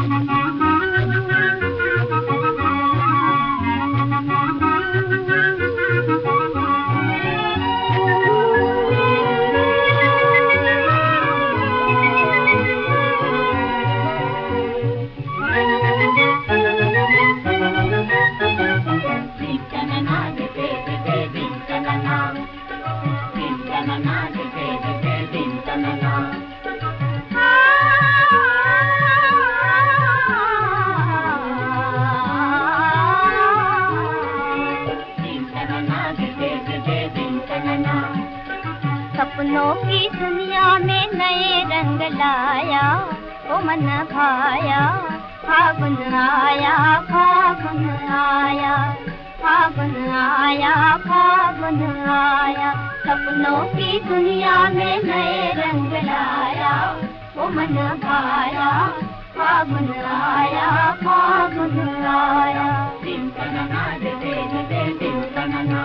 सपनों की दुनिया में नए रंग लाया, ओ मन भाया, फागुन आया, फागुन आया, फागुन आया, फागुन आया। सपनों की दुनिया में नए रंग लाया, ओ मन भाया, फागुन आया, फागुन आया। दिन तनना दे दे दे दिन तनना।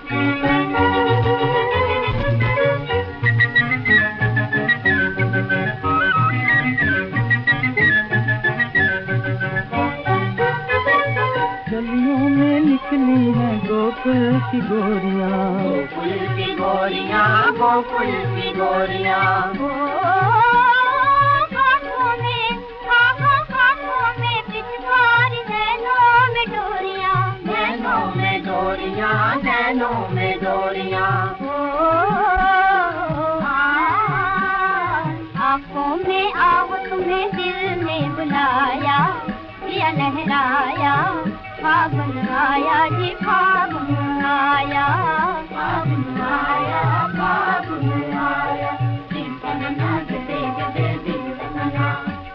गलियों में निकली है गोकुल की गोरियां, गोकुल की गोरियां, गोकुल की गोरियां। हाथों में पिचकारी, नैनों में डोरियां, नैनों में डोरियां, नैनों में डोरियां। आँखों में आओ तुम्हें दिल में बुलाया, दिया लहराया, फागुन आया जी, फागुन आया, फागुन आया, फागुन आया। दिन तनना दे दे दिन तनना।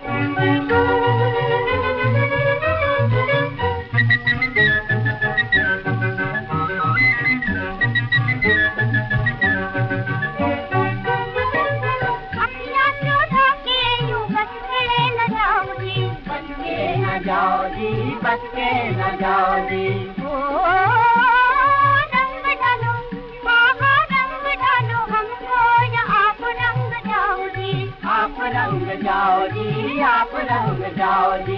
अखियाँ चौधा के यूं बस के न जाओ जी, बस के न जाओ जी, बस के न जाओ जी। रंग डालो, बाहर रंग डालो हमको, या आप रंग जाओ जी, आप रंग जाओ जी, आप रंग जाओ जी।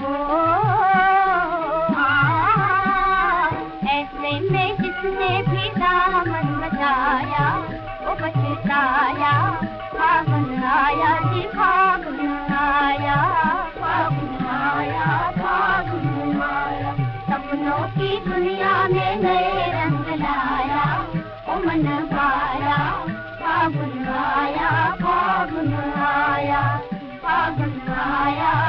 ऐसे में जिसने भी दामन बचाया, वो बचताया, फागुन आया जी, फागुन आया, फागुन आया, फागुन आया। सपनों की दुनिया में नए रंग लाया, ओ मन भाया, फागुन आया, फागुन आया, फागुन आया।